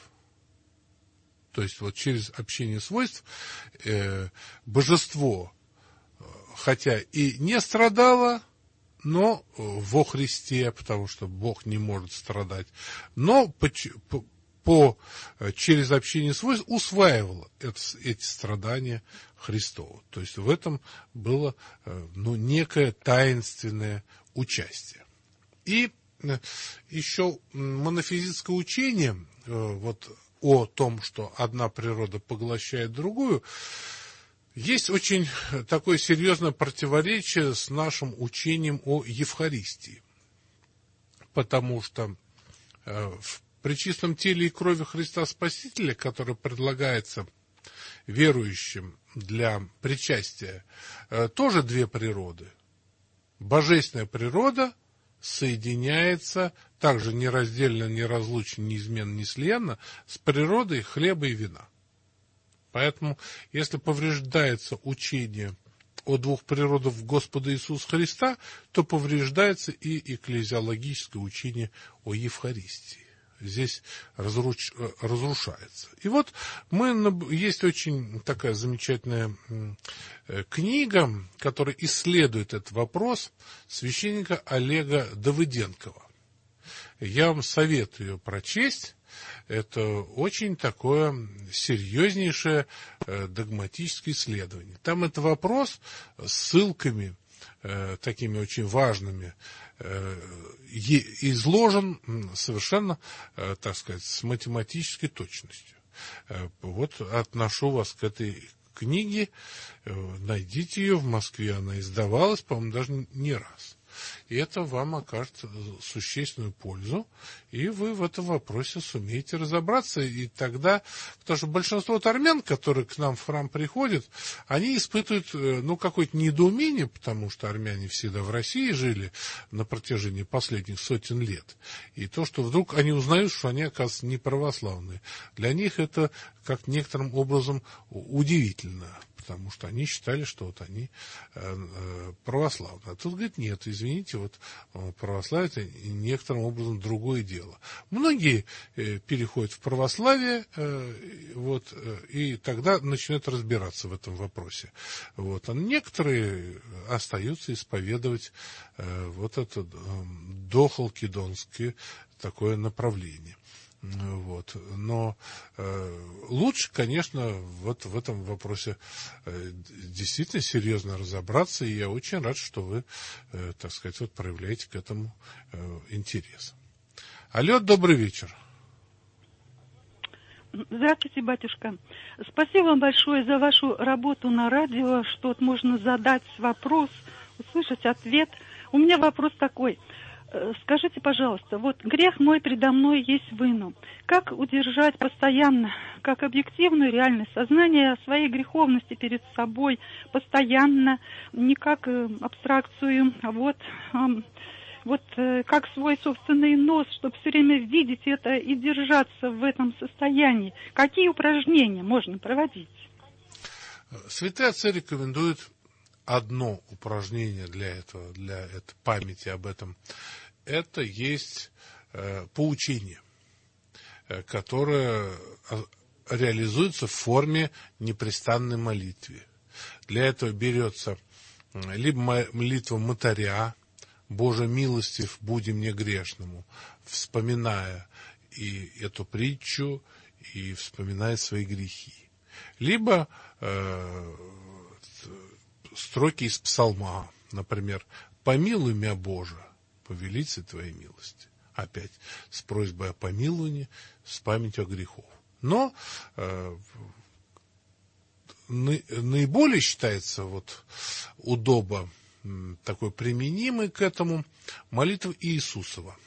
То есть вот через общение свойств э, божество, хотя и не страдало, но во Христе, потому что Бог не может страдать, но по, по, по, через общение свойств усваивало это, эти страдания Христова. То есть в этом было ну, некое таинственное участие. И еще монофизитское учение вот, о том, что одна природа поглощает другую, есть очень такое серьезное противоречие с нашим учением о Евхаристии. Потому что в пречистом теле и крови Христа Спасителя, которое предлагается верующим для причастия, тоже две природы. Божественная природа соединяется также нераздельно, неразлучно, неизменно, неслиянно с природой хлеба и вина. Поэтому, если повреждается учение о двух природах Господа Иисуса Христа, то повреждается и экклезиологическое учение о Евхаристии. Здесь разруч... разрушается. И вот мы, есть очень такая замечательная книга, которая исследует этот вопрос, священника Олега Давыденкова. Я вам советую ее прочесть. Это очень такое серьезнейшее э, догматическое исследование. Там этот вопрос с ссылками, э, такими очень важными, э, изложен совершенно, э, так сказать, с математической точностью. Э, вот отношу вас к этой книге. Э, найдите ее, в Москве она издавалась, по-моему, даже не раз. И это вам окажет существенную пользу, и вы в этом вопросе сумеете разобраться. И тогда, потому что большинство армян, которые к нам в храм приходят, они испытывают, ну, какое-то недоумение, потому что армяне всегда в России жили на протяжении последних сотен лет. И то, что вдруг они узнают, что они, оказывается, не православные, для них это как некоторым образом удивительно. потому что они считали, что вот они православные. А тут, говорит, нет, извините, вот православие — это некоторым образом другое дело. Многие переходят в православие, вот, и тогда начинают разбираться в этом вопросе. Вот. А некоторые остаются исповедовать вот это дохалкидонское такое направление. Вот. Но э, лучше, конечно, вот в этом вопросе э, действительно серьезно разобраться, и я очень рад, что вы, э, так сказать, вот проявляете к этому э, интерес. Алло, добрый вечер. Здравствуйте, батюшка. Спасибо вам большое за вашу работу на радио, что вот можно задать вопрос, услышать ответ. У меня вопрос такой. Скажите, пожалуйста, вот грех мой предо мной есть вину. Как удержать постоянно, как объективную реальность сознания о своей греховности перед собой, постоянно, не как абстракцию, а вот, вот как свой собственный нос, чтобы все время видеть это и держаться в этом состоянии? Какие упражнения можно проводить? Святые отцы рекомендуют одно упражнение для этого, для этой памяти об этом. Это есть э, поучение, э, которое реализуется в форме непрестанной молитвы. Для этого берется либо молитва мотаря, «Боже милостив, буди мне грешному», вспоминая и эту притчу, и вспоминая свои грехи. Либо э, строки из псалма, например, «Помилуй меня, Боже, по велице Твоей милости». Опять с просьбой о помиловании, с памятью о грехах. Но э, наиболее считается вот удобо такой применимый к этому молитва Иисусова,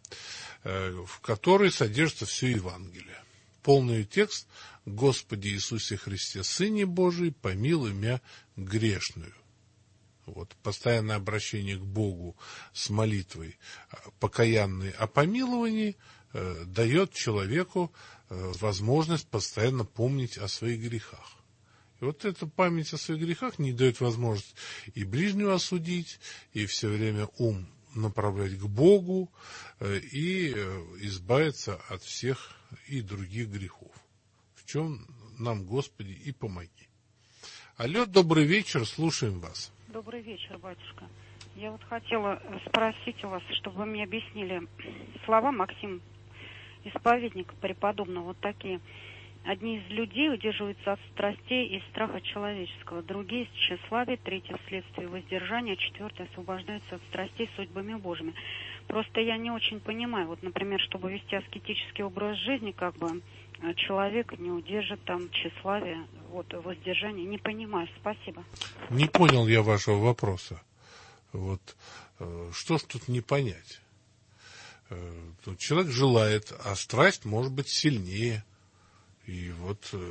э, в которой содержится все Евангелие. Полный текст: «Господи Иисусе Христе, Сыне Божий, помилуй меня грешную». Вот, постоянное обращение к Богу с молитвой покаянной о помиловании э, дает человеку э, возможность постоянно помнить о своих грехах. И вот эта память о своих грехах не дает возможность и ближнего осудить, и все время ум направлять к Богу, э, и э, избавиться от всех и других грехов. В чем нам, Господи, и помоги. Алло, добрый вечер, слушаем вас. Добрый вечер, батюшка. Я вот хотела спросить у вас, чтобы вы мне объяснили слова Максим Исповедник преподобного, вот такие. Одни из людей удерживаются от страстей и страха человеческого, другие из тщеславия, третье вследствие воздержания, четвертое освобождаются от страстей судьбами Божьими. Просто я не очень понимаю, вот, например, чтобы вести аскетический образ жизни, как бы человек не удержит там тщеславие, вот, воздержание, не понимаю, спасибо. Не понял я вашего вопроса. Вот, э, что ж тут не понять? Э, человек желает, а страсть может быть сильнее. И вот э,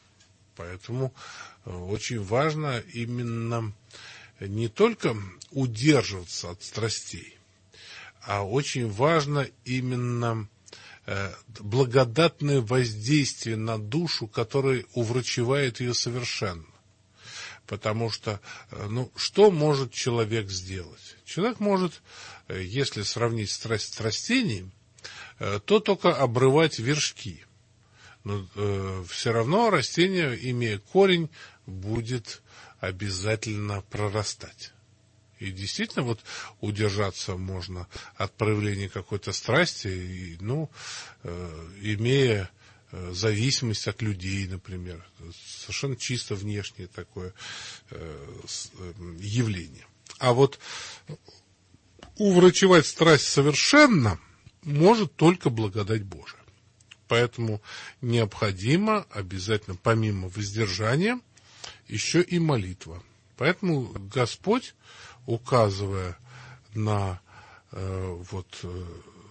поэтому э, очень важно именно не только удерживаться от страстей, а очень важно именно э, благодатное воздействие на душу, которое уврачевает ее совершенно. Потому что, э, ну, что может человек сделать? Человек может, э, если сравнить страсть с растением, э, то только обрывать вершки. Но э, все равно растение, имея корень, будет обязательно прорастать. И действительно, вот удержаться можно от проявления какой-то страсти, и, ну, э, имея э, зависимость от людей, например. Совершенно чисто внешнее такое э, э, явление. А вот уврачевать страсть совершенно может только благодать Божия. Поэтому необходимо обязательно, помимо воздержания, еще и молитва. Поэтому Господь, указывая на э, вот, э,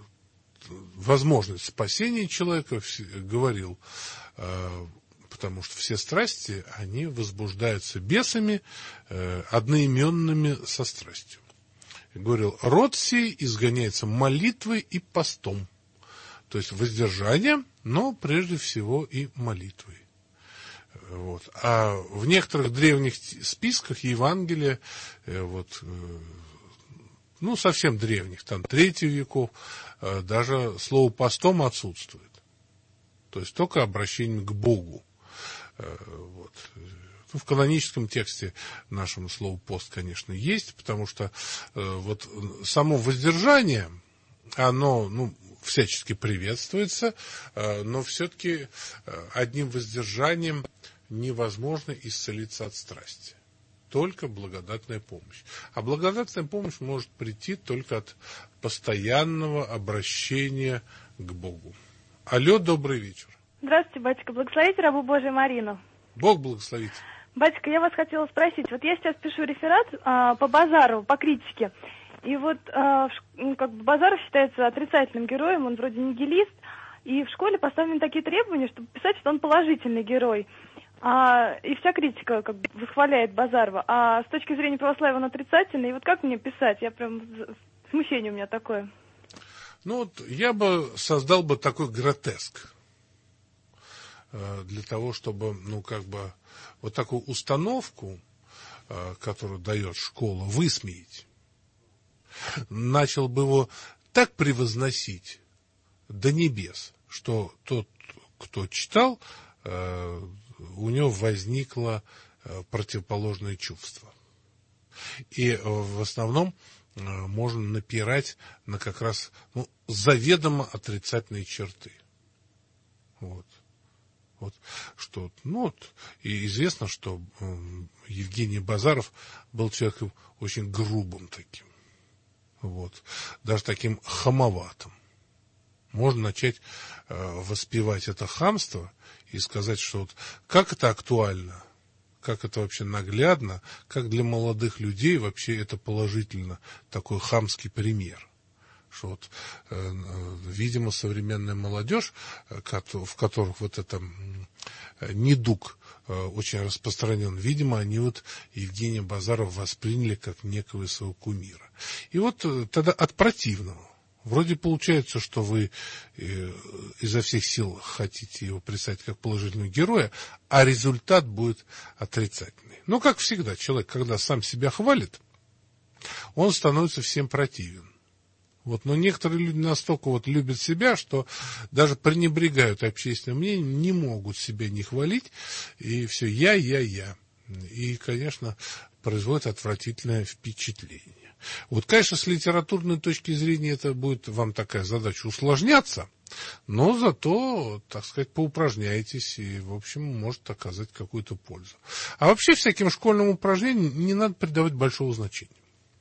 возможность спасения человека, говорил, э, потому что все страсти, они возбуждаются бесами, э, одноименными со страстью. И говорил, род сей изгоняется молитвой и постом. То есть воздержание, но прежде всего и молитвой. Вот. А в некоторых древних списках Евангелия, вот, ну, совсем древних, там, третьих веков, даже слово «постом» отсутствует. То есть только обращение к Богу. Вот. Ну, в каноническом тексте нашему слово «пост», конечно, есть, потому что вот само воздержание, оно, ну, всячески приветствуется, но все-таки одним воздержанием невозможно исцелиться от страсти. Только благодатная помощь. А благодатная помощь может прийти только от постоянного обращения к Богу. Алло, добрый вечер. Здравствуйте, батюшка. Благословите рабу Божию Марину. Бог благословит. Батюшка, я вас хотела спросить. Вот я сейчас пишу реферат а, по Базарову, по критике. И вот а, в, ну, как бы Базаров считается отрицательным героем, он вроде нигилист. И в школе поставлены такие требования, чтобы писать, что он положительный герой. А, и вся критика как бы восхваляет Базарова. А с точки зрения православия он отрицательный. И вот как мне писать? Я прям... Смущение у меня такое. Ну вот я бы создал бы такой гротеск. Для того, чтобы, ну, как бы, вот такую установку, которую дает школа, высмеять. Начал бы его так превозносить до небес, что тот, кто читал, у него возникло противоположное чувство. И в основном можно напирать на как раз, ну, заведомо отрицательные черты. Вот. Вот, что, ну, вот, и известно, что э, Евгений Базаров был человеком очень грубым таким. Вот, даже таким хамоватым. Можно начать э, воспевать это хамство и сказать, что вот как это актуально, как это вообще наглядно, как для молодых людей вообще это положительно, такой хамский пример. Что вот, э, видимо, современная молодежь, в которых вот это э, недуг э, очень распространен, видимо, они вот Евгения Базарова восприняли как некого своего кумира. И вот э, тогда от противного. Вроде получается, что вы э, изо всех сил хотите его представить как положительного героя, а результат будет отрицательный. Но, как всегда, человек, когда сам себя хвалит, он становится всем противен. Вот, но некоторые люди настолько вот любят себя, что даже пренебрегают общественным мнением, не могут себя не хвалить, и все я, я, я. И, конечно, производит отвратительное впечатление. Вот, конечно, с литературной точки зрения это будет вам такая задача усложняться, но зато, так сказать, поупражняетесь и, в общем, может оказать какую-то пользу. А вообще всяким школьным упражнениям не надо придавать большого значения.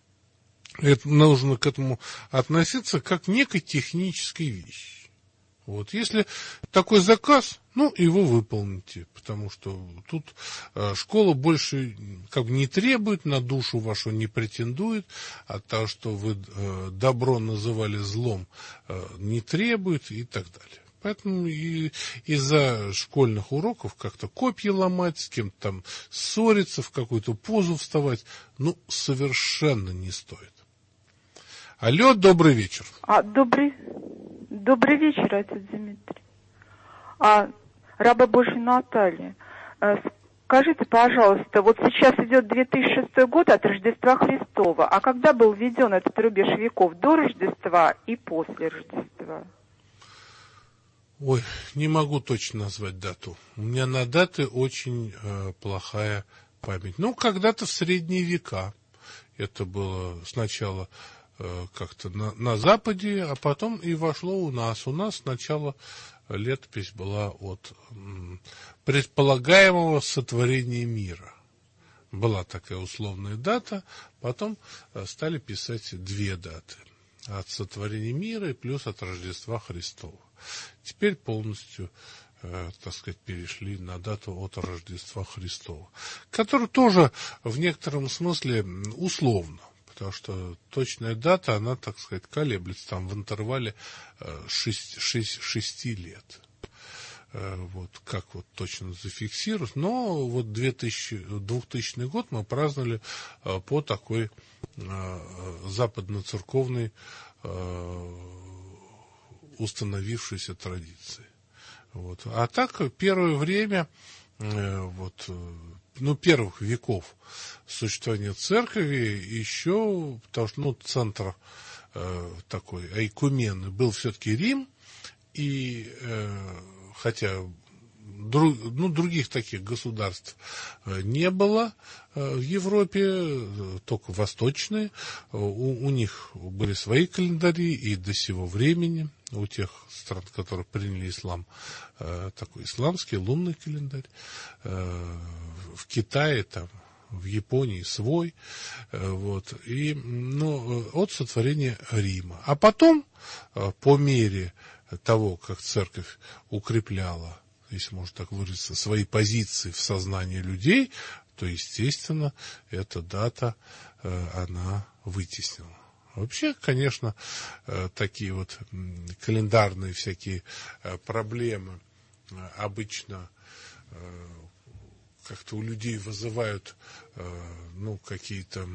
Это, нужно к этому относиться как к некой технической вещи. Вот, если такой заказ, ну, его выполните, потому что тут э, школа больше как бы не требует, на душу вашу не претендует, а то, что вы э, добро называли злом, э, не требует и так далее. Поэтому и из-за школьных уроков как-то копья ломать, с кем-то там ссориться, в какую-то позу вставать, ну, совершенно не стоит. Алло, добрый вечер. А, добрый, добрый вечер, отец Дмитрий. А, раба Божья Наталья, скажите, пожалуйста, вот сейчас идет две тысячи шестой год от Рождества Христова, а когда был введен этот рубеж веков, до Рождества и после Рождества? Ой, не могу точно назвать дату. У меня на даты очень э, плохая память. Ну, когда-то в средние века. Это было сначала как-то на, на Западе, а потом и вошло у нас. У нас сначала летопись была от м, предполагаемого сотворения мира. Была такая условная дата, потом стали писать две даты. От сотворения мира и плюс от Рождества Христова. Теперь полностью, э, так сказать, перешли на дату от Рождества Христова, которая тоже в некотором смысле условна. Потому что точная дата, она, так сказать, колеблется там в интервале шести лет. Вот, как вот точно зафиксировать. Но вот двухтысячный год мы праздновали по такой западно-церковной установившейся традиции. Вот. А так, первое время вот, ну, первых веков существования церкви, еще, потому что, ну, центр э, такой айкумены был все-таки Рим, и э, хотя друг, ну, других таких государств не было э, в Европе, только восточные, у, у них были свои календари, и до сего времени у тех стран, которые приняли ислам, э, такой исламский лунный календарь, э, в Китае, там, в Японии свой, э, вот, и, ну, от сотворения Рима. А потом, э, по мере того, как церковь укрепляла, если можно так выразиться, свои позиции в сознании людей, то, естественно, эта дата, э, она вытеснила. Вообще, конечно, такие вот календарные всякие проблемы обычно как-то у людей вызывают, ну, какие-то,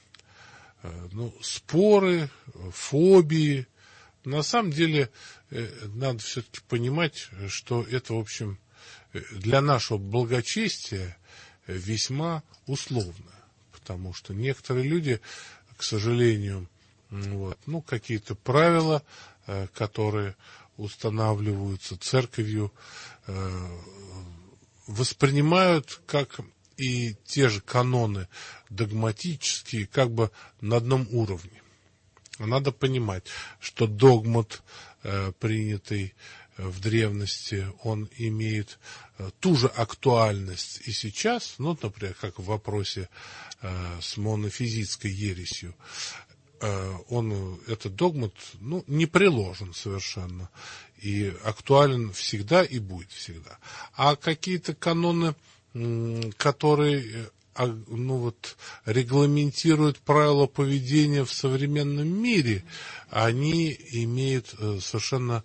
ну, споры, фобии. На самом деле, надо все-таки понимать, что это, в общем, для нашего благочестия весьма условно, потому что некоторые люди, к сожалению, вот, ну, какие-то правила, э, которые устанавливаются церковью, э, воспринимают как и те же каноны догматические, как бы на одном уровне. Надо понимать, что догмат, э, принятый в древности, он имеет э, ту же актуальность и сейчас, ну, например, как в вопросе э, с монофизитской ересью. Он, этот догмат, ну, не приложен совершенно и актуален всегда и будет всегда. А какие-то каноны, которые, ну, вот, регламентируют правила поведения в современном мире, они имеют совершенно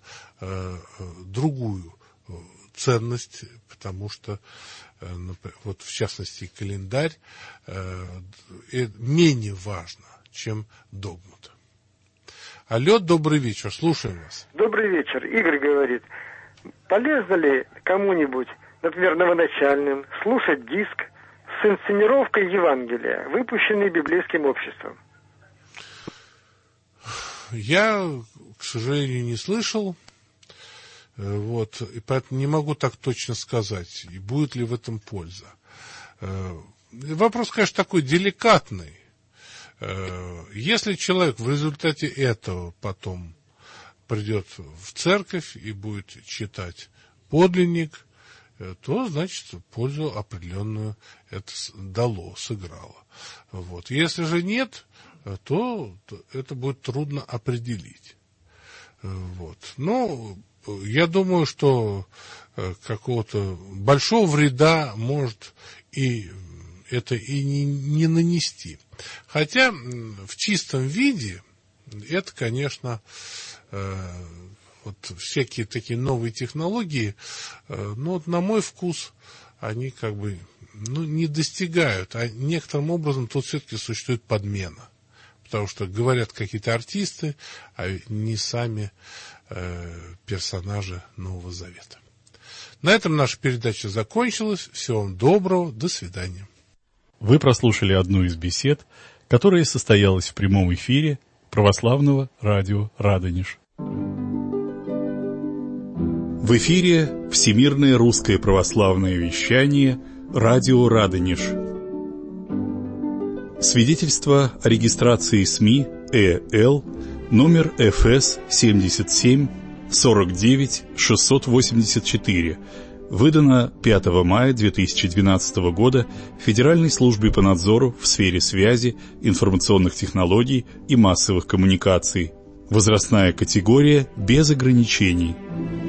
другую ценность, потому что, вот, в частности, календарь менее важно, чем догмат. Алло, добрый вечер, слушаем вас. Добрый вечер, Игорь говорит. Полезно ли кому-нибудь, например, новоначальным, слушать диск с инсценировкой Евангелия, выпущенный библейским обществом? Я, к сожалению, не слышал, вот, и поэтому не могу так точно сказать, и будет ли в этом польза. Вопрос, конечно, такой деликатный. Если человек в результате этого потом придет в церковь и будет читать подлинник, то, значит, пользу определенную это дало, сыграло. Вот. Если же нет, то это будет трудно определить. Вот. Но я думаю, что какого-то большого вреда может и это и не, не нанести. Хотя в чистом виде это, конечно, э, вот всякие такие новые технологии, э, ну, вот на мой вкус, они как бы, ну, не достигают, а некоторым образом тут все-таки существует подмена. Потому что говорят какие-то артисты, а не сами э, персонажи Нового Завета. На этом наша передача закончилась. Всего вам доброго. До свидания. Вы прослушали одну из бесед, которая состоялась в прямом эфире православного радио «Радонеж». В эфире Всемирное русское православное вещание «Радио Радонеж». Свидетельство о регистрации СМИ ЭЛ номер эф эс семьдесят семь сорок девять шестьсот восемьдесят четыре, выдано пятого мая две тысячи двенадцатого года Федеральной службе по надзору в сфере связи, информационных технологий и массовых коммуникаций. Возрастная категория без ограничений.